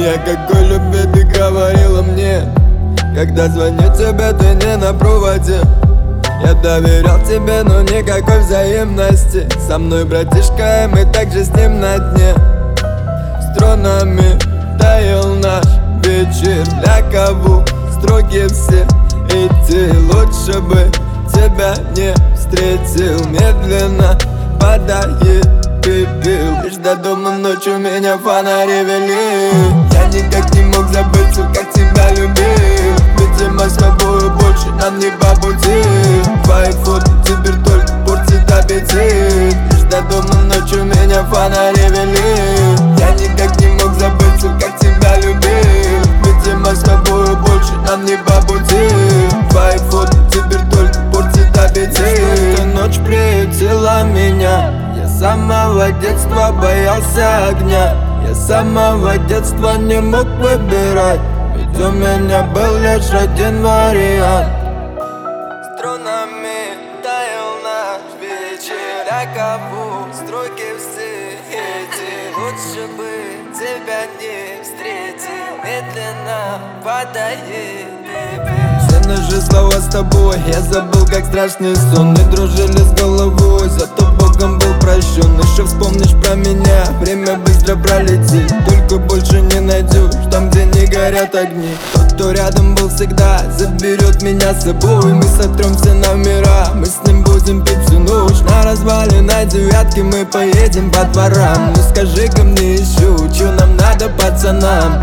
Я какой любви ты говорила мне, когда звоню тебе, ты не на проводе. Я доверял тебе, но никакой взаимности. Со мной, братишка, и мы также с ним на дне. Струнами таял наш вечер. Для кого строки все эти? Лучше бы тебя не встретил. Медленно падает пепел. Лишь до дома ночью меня фонари вели. Я никак не мог забыть, как тебя любил. Видимо, с тобой больше нам не по пути. Твои фото теперь только портит аппетит. Лишь до дома ночью меня фонари вели. Я никак не мог забыть, как тебя любил. Видимо, с тобой больше нам не по пути. Твои фото теперь только портит аппетит. Эта ночь приютила меня. Я с самого детства боялся огня. Я с самого детства не мог выбирать, ведь у меня был лишь один вариант. Струнами таял наш вечер. Я кого строки все эти? Лучше бы тебя не встретил. Медленно падает пепел. Все наши слова с тобой я забыл, как страшный сон. Мы дружили с головой, зато Богом был прощен. Еще вспомнишь про меня, время быстро пролетит. Только больше не найдешь там, где не горят огни. Тот, кто рядом был всегда, заберет меня с собой. Мы сотрем все номера, мы с ним будем пить всю ночь. На развалиной девятке мы поедем по дворам. Ну скажи-ка мне еще, чё нам надо, пацанам?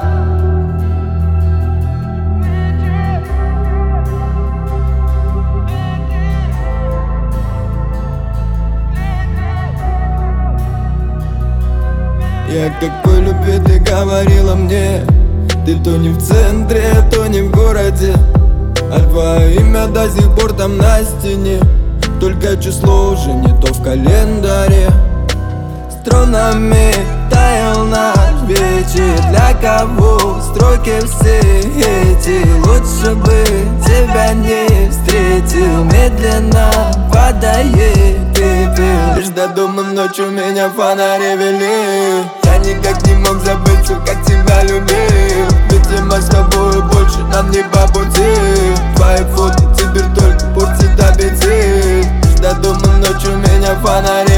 Я какой любви ты говорила мне. Ты то не в центре, то не в городе, а твое имя до сих пор там на стене. Только число уже не то в календаре. Струнами таял наш вечер. Для кого строки все эти? Лучше бы тебя не встретил. Медленно падает пепел. Лишь до дома ночью меня фонари вели. Я никак не мог забыть, как тебя любил. Видимо, с тобой больше нам не по пути. Твои фото теперь только портит аппетит. Лишь до дома ночью меня фонари